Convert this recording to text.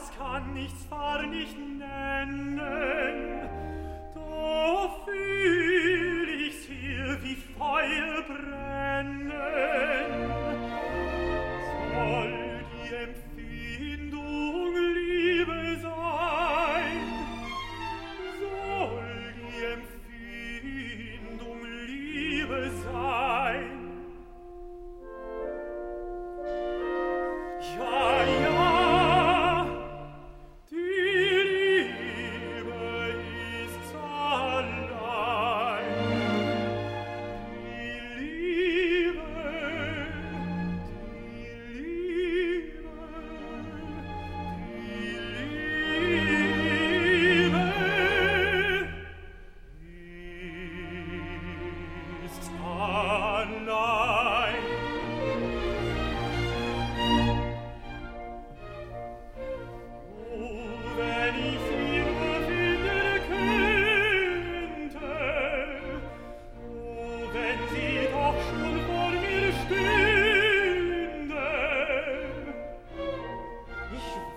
das kann ich zwar nicht nennen, doch fühl ich's hier wie Feuer brennen. Soll die Empfindung Liebe sein, soll die Empfindung Liebe sein. Ja, ja, die Liebe ist's allein. Die Liebe, ist's allein. Wenn ich sie nur finden könnte, wenn sie doch schon vor mir stünde, ich